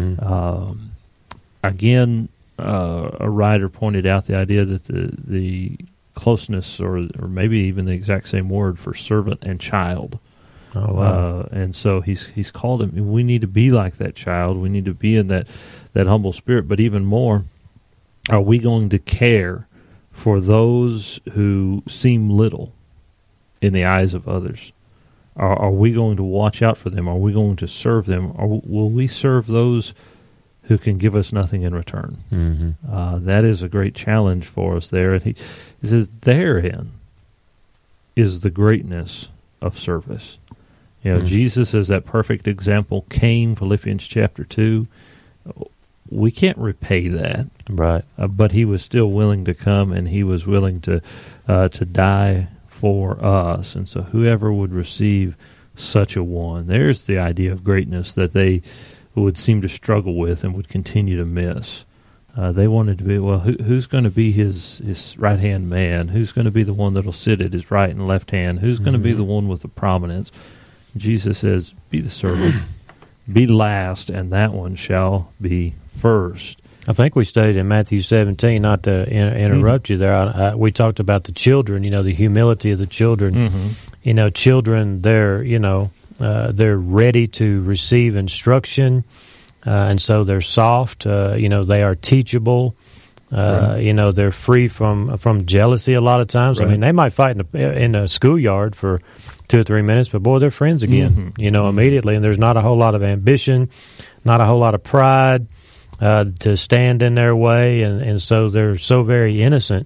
Again, a writer pointed out the idea that the closeness, or maybe even the exact same word for servant and child. Oh, wow. And so he's called him. We need to be like that child. We need to be in that humble spirit. But even more, are we going to care for those who seem little in the eyes of others? Are we going to watch out for them? Are we going to serve them? Or will we serve those who can give us nothing in return? That is a great challenge for us there. And he says, therein is the greatness of service. Jesus is that perfect example. Cain, Philippians chapter 2. We can't repay that. Right. But he was still willing to come, and he was willing to die for us. And so whoever would receive such a one, there's the idea of greatness that they would seem to struggle with and would continue to miss. They wanted to be, who's going to be his right-hand man? Who's going to be the one that will sit at his right and left hand? Who's going to be the one with the prominence? Jesus says, be the servant, be last, and that one shall be first. I think we studied in Matthew 17, not to interrupt you there. We talked about the children, the humility of the children. Children, they're ready to receive instruction, and so they're soft. They are teachable. Right. They're free from jealousy a lot of times. Right. I mean, they might fight in a schoolyard for 2 or 3 minutes, but boy, they're friends again, immediately. And there's not a whole lot of ambition, not a whole lot of pride to stand in their way, and so they're so very innocent,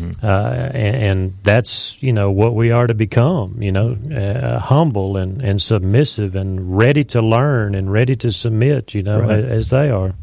and that's what we are to become, humble and submissive and ready to learn and ready to submit, right. as they are.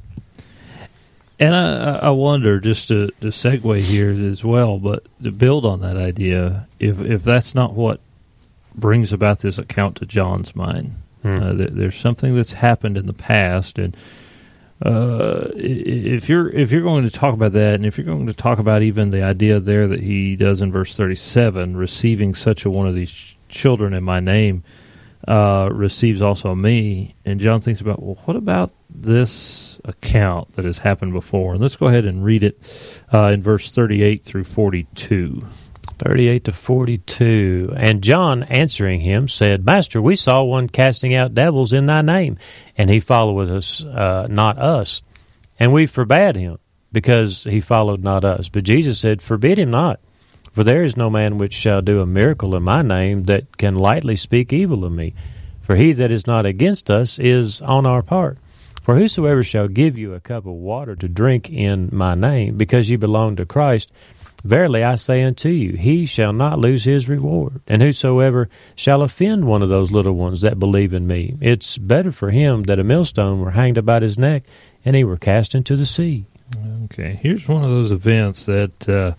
And I wonder, just to segue here as well, but to build on that idea, if that's not what brings about this account to John's mind, there's something that's happened in the past, and if you're going to talk about that, and if you're going to talk about even the idea there that he does in verse 37, receiving such a one of these children in my name receives also me, and John thinks about, well, what about this account that has happened before? And let's go ahead and read it in verse 38 through 42. 38 to 42. And John answering him said, Master, we saw one casting out devils in thy name, and he followed us, not us. And we forbade him, because he followed not us. But Jesus said, Forbid him not, for there is no man which shall do a miracle in my name that can lightly speak evil of me. For he that is not against us is on our part. For whosoever shall give you a cup of water to drink in my name, because ye belong to Christ, verily I say unto you, he shall not lose his reward. And whosoever shall offend one of those little ones that believe in me, it's better for him that a millstone were hanged about his neck, and he were cast into the sea. Okay, here's one of those events that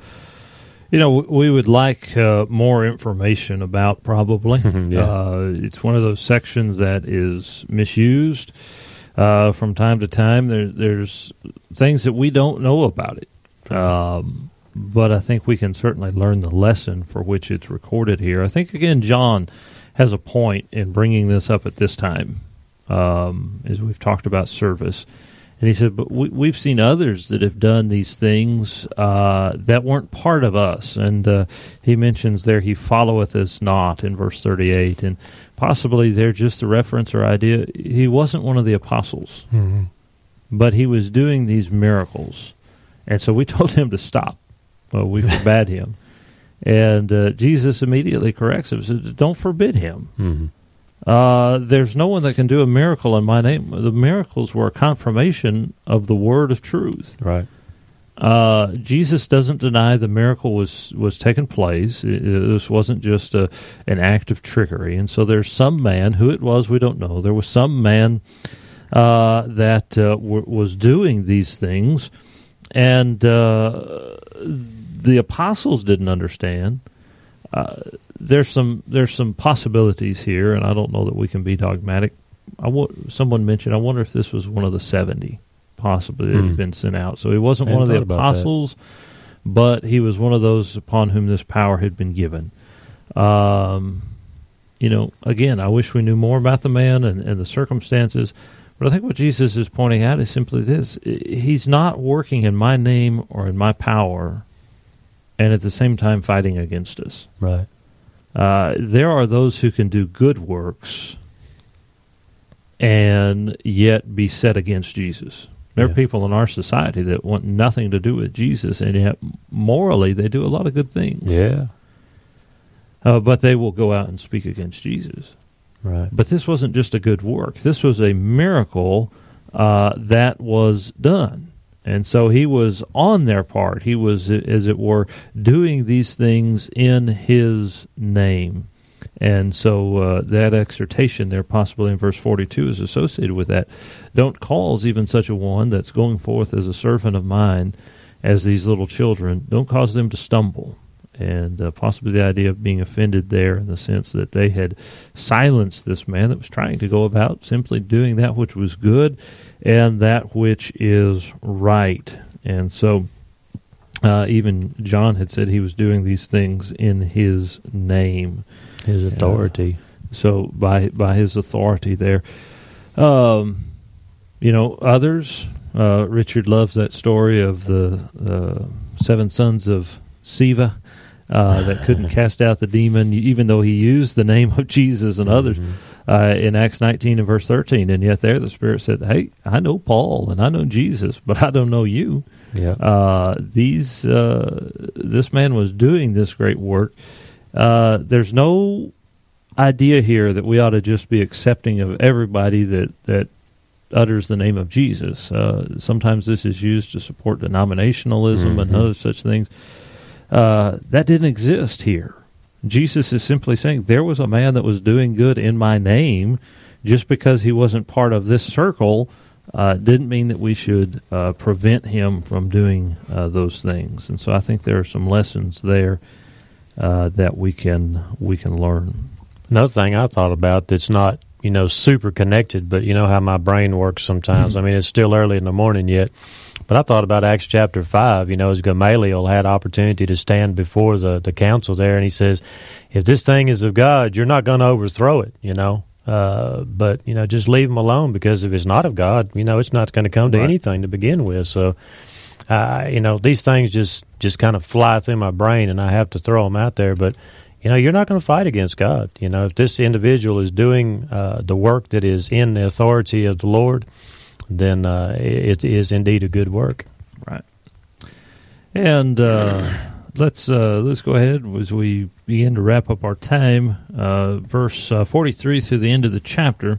we would like more information about, probably. It's one of those sections that is misused from time to time. There's things that we don't know about it. But I think we can certainly learn the lesson for which it's recorded here. I think, again, John has a point in bringing this up at this time, as we've talked about service. And he said, but we've seen others that have done these things that weren't part of us. And he mentions there, he followeth us not, in verse 38. And possibly they're just a reference or idea. He wasn't one of the apostles, but he was doing these miracles. And so we told him to stop. Well, we forbade him. And Jesus immediately corrects him, says, don't forbid him. There's no one that can do a miracle in my name. The miracles were a confirmation of the word of truth. Right. Jesus doesn't deny the miracle was taking place. This wasn't just an act of trickery. And so there's some man, who it was, we don't know. There was some man that was doing these things, and the apostles didn't understand. There's some possibilities here, and I don't know that we can be dogmatic. Someone mentioned, I wonder if this was one of the 70, possibly, that had been sent out. So he wasn't one of the apostles, but he was one of those upon whom this power had been given. Again, I wish we knew more about the man and the circumstances, but I think what Jesus is pointing out is simply this. He's not working in my name or in my power, and at the same time fighting against us. Right. There are those who can do good works and yet be set against Jesus. There are people in our society that want nothing to do with Jesus, and yet morally they do a lot of good things. Yeah. But they will go out and speak against Jesus. Right. But this wasn't just a good work. This was a miracle that was done. And so he was on their part. He was, as it were, doing these things in his name. And so that exhortation there, possibly in verse 42, is associated with that. Don't cause even such a one that's going forth as a servant of mine as these little children. Don't cause them to stumble. And possibly the idea of being offended there in the sense that they had silenced this man that was trying to go about simply doing that which was good and that which is right. And so even John had said he was doing these things in his name. His authority. So by his authority there. Others, Richard loves that story of the 7 sons of Sceva that couldn't cast out the demon, even though he used the name of Jesus and others in Acts 19 and verse 13. And yet there the Spirit said, hey, I know Paul and I know Jesus, but I don't know you. Yeah. This man was doing this great work. There's no idea here that we ought to just be accepting of everybody that utters the name of Jesus. Sometimes this is used to support denominationalism and other such things. That didn't exist here. Jesus is simply saying there was a man that was doing good in my name. Just because he wasn't part of this circle didn't mean that we should prevent him from doing those things. And so I think there are some lessons there that we can learn. Another thing I thought about that's not super connected, but you know how my brain works sometimes. I mean, it's still early in the morning yet. But I thought about Acts chapter 5, as Gamaliel had opportunity to stand before the council there, and he says, if this thing is of God, you're not going to overthrow it, but, just leave them alone, because if it's not of God, it's not going to come to anything to begin with. So, these things just kind of fly through my brain, and I have to throw them out there. But, you're not going to fight against God. If this individual is doing the work that is in the authority of the Lord, then it is indeed a good work. Right. And let's go ahead as we begin to wrap up our time. Verse 43 through the end of the chapter,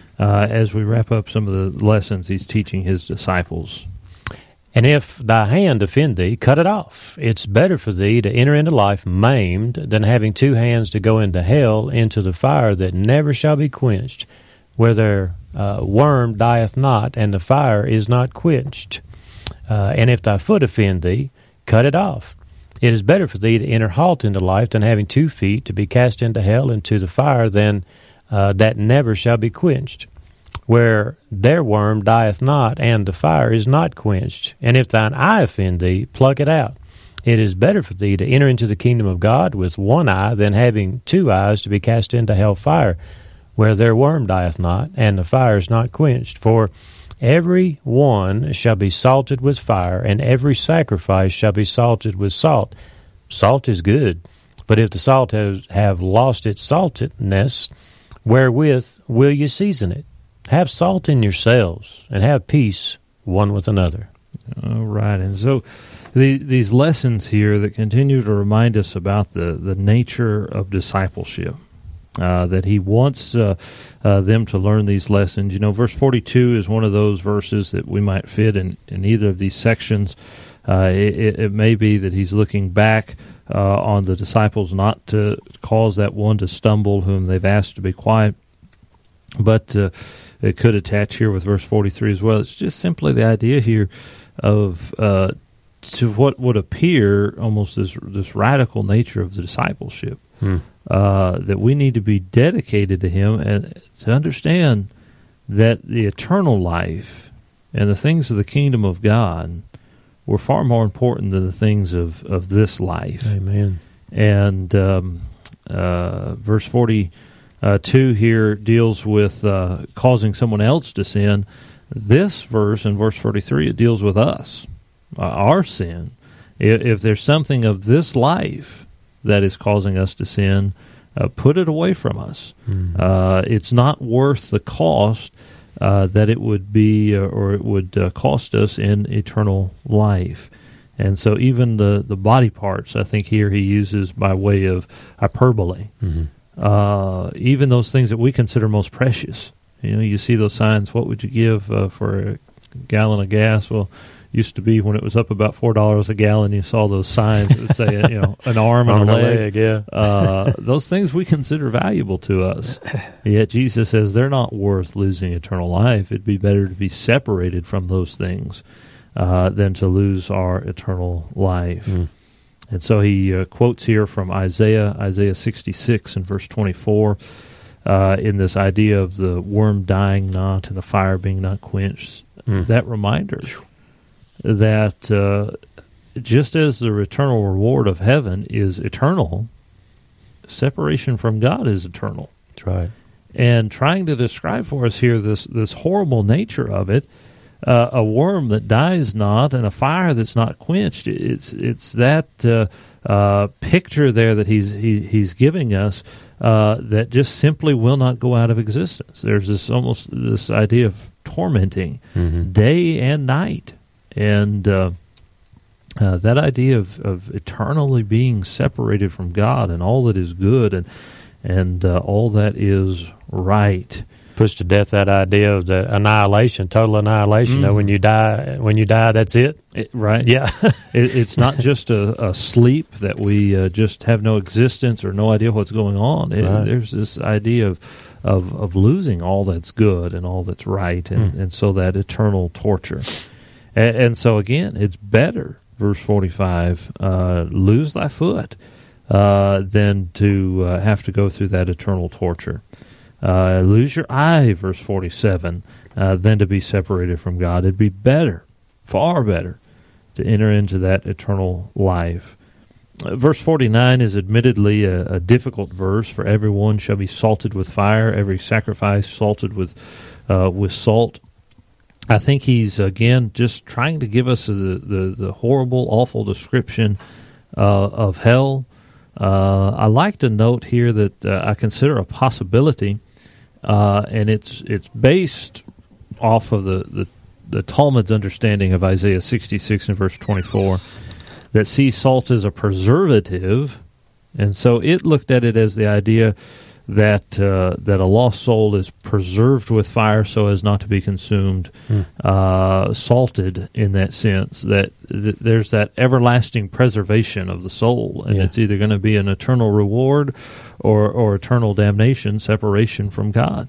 as we wrap up some of the lessons he's teaching his disciples. And if thy hand offend thee, cut it off. It's better for thee to enter into life maimed than having two hands to go into hell, into the fire that never shall be quenched, where their worm dieth not, and the fire is not quenched. And if thy foot offend thee, cut it off. It is better for thee to enter halt into life than having 2 feet to be cast into hell, into the fire than that never shall be quenched, where their worm dieth not, and the fire is not quenched. And if thine eye offend thee, pluck it out. It is better for thee to enter into the kingdom of God with one eye than having 2 eyes to be cast into hell fire, where their worm dieth not, and the fire is not quenched. For every one shall be salted with fire, and every sacrifice shall be salted with salt. Salt is good, but if the salt have lost its saltedness, wherewith will you season it? Have salt in yourselves, and have peace one with another. All right, and so these lessons here that continue to remind us about the nature of discipleship. That he wants them to learn these lessons. Verse 42 is one of those verses that we might fit in either of these sections. It may be that he's looking back on the disciples not to cause that one to stumble whom they've asked to be quiet, but it could attach here with verse 43 as well. It's just simply the idea here of to what would appear almost this radical nature of the discipleship. That we need to be dedicated to him and to understand that the eternal life and the things of the kingdom of God were far more important than the things of this life. Amen. And verse 42 here deals with causing someone else to sin. This verse, in verse 43, it deals with us, our sin. If there's something of this life that is causing us to sin, put it away from us. It's not worth the cost that it would be, or it would cost us in eternal life. And so even the body parts, I think here he uses by way of hyperbole. Even those things that we consider most precious. You see those signs, what would you give for a gallon of gas? Well, used to be when it was up about $4 a gallon, you saw those signs that would say, an arm and a leg. Yeah. Those things we consider valuable to us. Yet Jesus says they're not worth losing eternal life. It'd be better to be separated from those things than to lose our eternal life. And so he quotes here from Isaiah 66 and verse 24, in this idea of the worm dying not and the fire being not quenched. That reminder that just as the eternal reward of heaven is eternal, separation from God is eternal. That's right. And trying to describe for us here this horrible nature of it, a worm that dies not and a fire that's not quenched. It's that picture there that he's giving us that just simply will not go out of existence. There's this idea of tormenting day and night. And that idea of eternally being separated from God and all that is good and all that is right puts to death that idea of the annihilation, total annihilation. When you die, that's it. Right? Yeah. It's not just a sleep that we just have no existence or no idea what's going on. There's this idea of losing all that's good and all that's right, and so that eternal torture. And so again, it's better, verse 45, lose thy foot than to have to go through that eternal torture. Lose your eye, verse 47, than to be separated from God. It'd be better, far better, to enter into that eternal life. Verse 49 is admittedly a difficult verse. For everyone shall be salted with fire, every sacrifice salted with salt. I think he's, again, just trying to give us the horrible, awful description of hell. I like to note here that I consider a possibility, and it's based off of the Talmud's understanding of Isaiah 66 and verse 24, that sea salt is a preservative, and so it looked at it as the idea that a lost soul is preserved with fire so as not to be consumed, salted in that sense, that there's that everlasting preservation of the soul, and it's either going to be an eternal reward or eternal damnation, separation from God.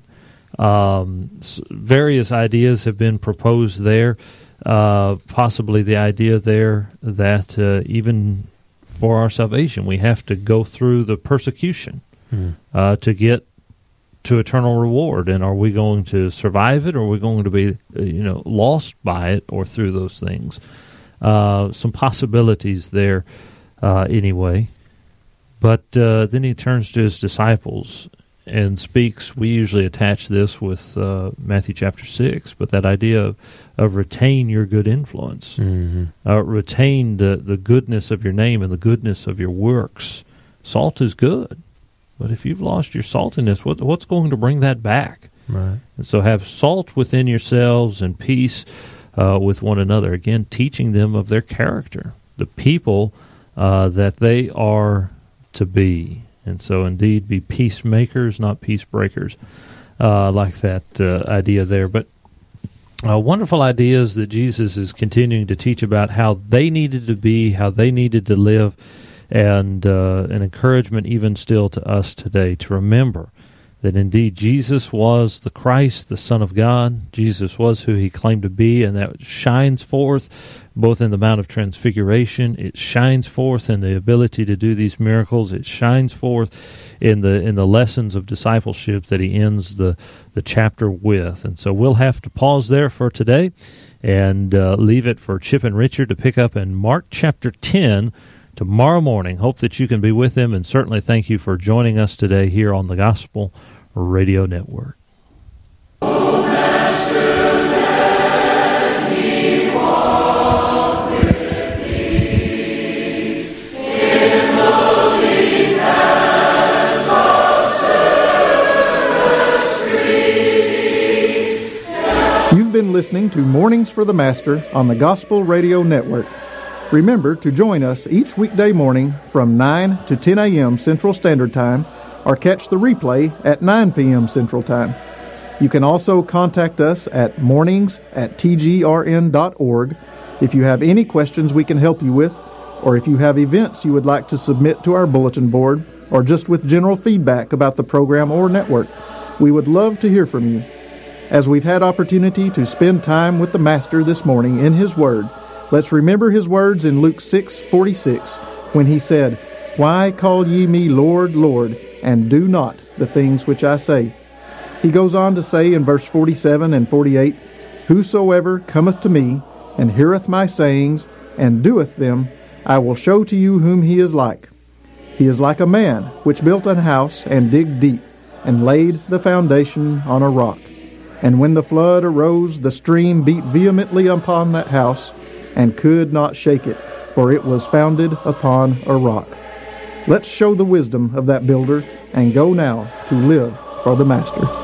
Various ideas have been proposed there. Possibly the idea there that even for our salvation we have to go through the persecution to get to eternal reward, and are we going to survive it, or are we going to be lost by it or through those things? Some possibilities there anyway. But then he turns to his disciples and speaks. We usually attach this with Matthew chapter 6, but that idea of retain your good influence, retain the goodness of your name and the goodness of your works. Salt is good, but if you've lost your saltiness, what's going to bring that back? Right. And so have salt within yourselves and peace with one another. Again, teaching them of their character, the people that they are to be. And so, indeed, be peacemakers, not peace breakers. Like that idea there. But wonderful ideas that Jesus is continuing to teach about how they needed to be, how they needed to live, and an encouragement even still to us today to remember that indeed Jesus was the Christ, the Son of God. Jesus was who he claimed to be, and that shines forth both in the Mount of Transfiguration. It shines forth in the ability to do these miracles. It shines forth in the lessons of discipleship that he ends the chapter with. And so we'll have to pause there for today and leave it for Chip and Richard to pick up in Mark chapter 10 tomorrow morning. Hope that you can be with them, and certainly thank you for joining us today here on the Gospel Radio Network. You've been listening to Mornings for the Master on the Gospel Radio Network. Remember to join us each weekday morning from 9 to 10 a.m. Central Standard Time, or catch the replay at 9 p.m. Central Time. You can also contact us at mornings@tgrn.org if you have any questions we can help you with, or if you have events you would like to submit to our bulletin board, or just with general feedback about the program or network. We would love to hear from you. As we've had opportunity to spend time with the Master this morning in His Word, let's remember His words in Luke 6:46, when He said, "Why call ye me Lord, Lord, and do not the things which I say?" He goes on to say in verse 47 and 48, "Whosoever cometh to me, and heareth my sayings, and doeth them, I will show to you whom he is like. He is like a man which built an house, and digged deep, and laid the foundation on a rock. And when the flood arose, the stream beat vehemently upon that house, and could not shake it, for it was founded upon a rock." Let's show the wisdom of that builder and go now to live for the Master.